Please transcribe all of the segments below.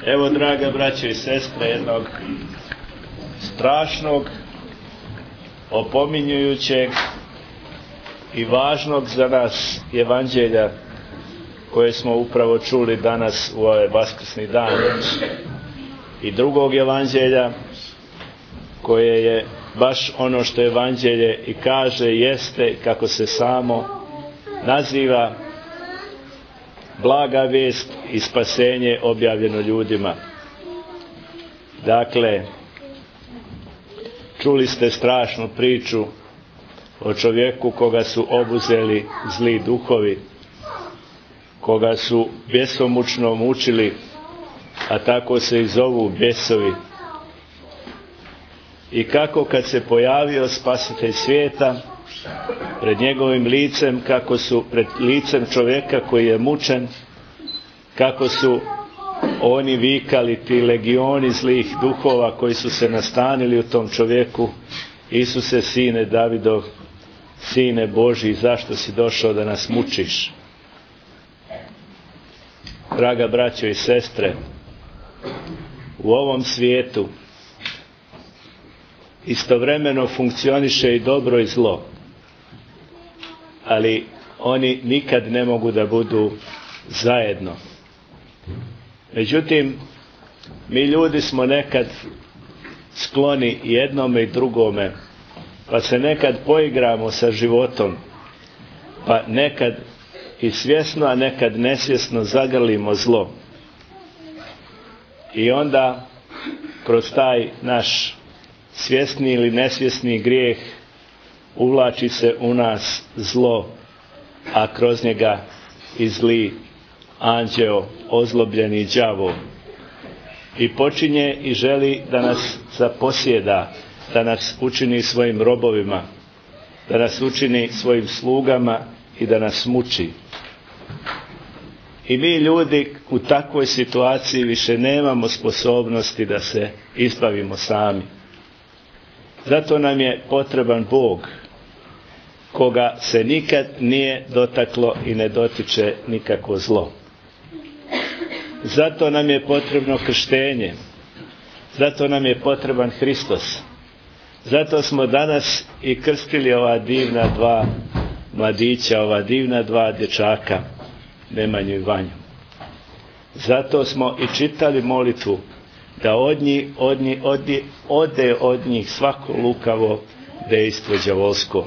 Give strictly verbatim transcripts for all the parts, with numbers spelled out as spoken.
Evo, draga braćo i sestre, jednog strašnog, opominjujućeg i važnog za nas evanđelja koje smo upravo čuli danas u ovaj vaskrsni dan, i drugog evanđelja koje je baš ono što evanđelje i kaže, jeste, kako se samo naziva, blaga vijest i spasenje objavljeno ljudima. Dakle, čuli ste strašnu priču o čovjeku koga su obuzeli zli duhovi, koga su bjesomučno mučili, a tako se i zovu bjesovi. I kako kad se pojavio spasitelj svijeta pred njegovim licem, kako su pred licem čovjeka koji je mučen, kako su oni vikali, ti legioni zlih duhova koji su se nastanili u tom čovjeku: Isuse, sine Davidov, sine Božji, zašto si došao da nas mučiš? Draga braćo i sestre, u ovom svijetu istovremeno funkcioniše i dobro i zlo, ali oni nikad ne mogu da budu zajedno. Međutim, mi ljudi smo nekad skloni jednome i drugome, pa se nekad poigramo sa životom, pa nekad i svjesno, a nekad nesvjesno zagrlimo zlo. I onda kroz taj naš svjesni ili nesvjesni grijeh uvlači se u nas zlo, a kroz njega i zli anđeo, ozlobljeni đavo, i počinje i želi da nas zaposjeda, da nas učini svojim robovima, da nas učini svojim slugama i da nas muči. I mi ljudi u takvoj situaciji više nemamo sposobnosti da se izbavimo sami. Zato nam je potreban Bog, koga se nikad nije dotaklo i ne dotiče nikakvo zlo. Zato nam je potrebno krštenje, zato nam je potreban Hristos. Zato smo danas i krstili ova divna dva mladića, ova divna dva dječaka, Nemanju i Vanju. Zato smo i čitali molitvu da od njih, od njih, od njih, ode od njih svako lukavo dejstvo đavolsko.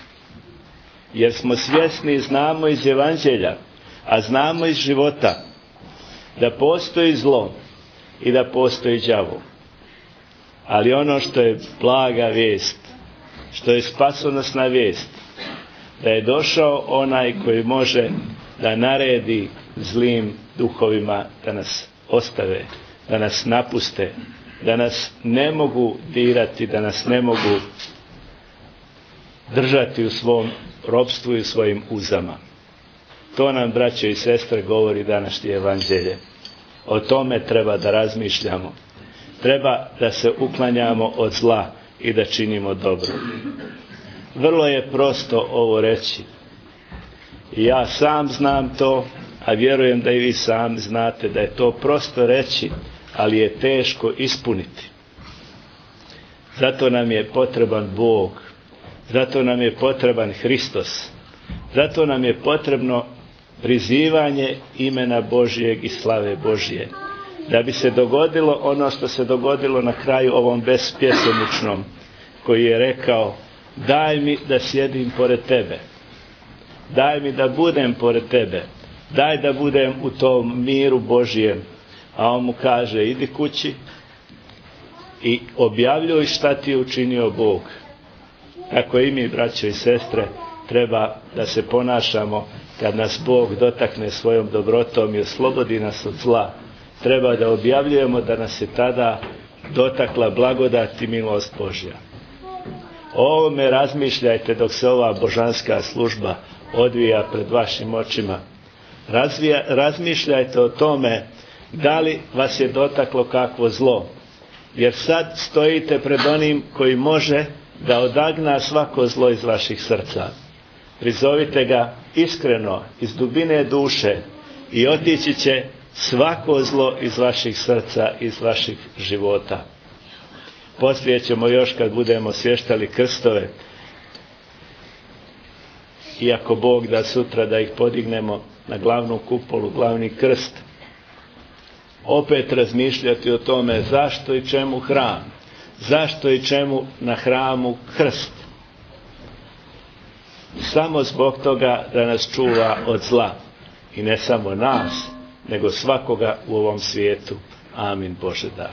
Jer smo svjesni, znamo iz evanđelja, a znamo iz života, da postoji zlo i da postoji đavo. Ali ono što je blaga vijest, što je spasonosna vijest, da je došao onaj koji može da naredi zlim duhovima da nas ostave, da nas napuste, da nas ne mogu dirati, da nas ne mogu držati u svom ropstvu i u svojim uzama. To nam, braćo i sestre, govori današnje evanđelje. O tome treba da razmišljamo. Treba da se uklanjamo od zla i da činimo dobro. Vrlo je prosto ovo reći. I ja sam znam to, a vjerujem da i vi sami znate da je to prosto reći, ali je teško ispuniti. Zato nam je potreban Bog, zato nam je potreban Hristos, zato nam je potrebno prizivanje imena Božijeg i slave Božije, da bi se dogodilo ono što se dogodilo na kraju ovom bespjesomučnom, koji je rekao: daj mi da sjedim pored tebe, daj mi da budem pored tebe, daj da budem u tom miru Božijem. A on mu kaže: idi kući i objavljuj šta ti je učinio Bog. Tako i mi, braćo i sestre, treba da se ponašamo kad nas Bog dotakne svojom dobrotom i oslobodi nas od zla. Treba da objavljujemo da nas je tada dotakla blagodat i milost Božja. O ovome razmišljajte dok se ova božanska služba odvija pred vašim očima. Razvija, razmišljajte o tome da li vas je dotaklo kakvo zlo, jer sad stojite pred onim koji može da odagna svako zlo iz vaših srca. Prizovite ga iskreno, iz dubine duše, i otići će svako zlo iz vaših srca, iz vaših života. Poslije ćemo još, kad budemo svještali krstove, iako Bog da sutra da ih podignemo na glavnu kupolu, glavni krst, opet razmišljati o tome zašto i čemu hram, zašto i čemu na hramu krst. Samo zbog toga da nas čuva od zla. I ne samo nas, nego svakoga u ovom svijetu. Amin Bože da.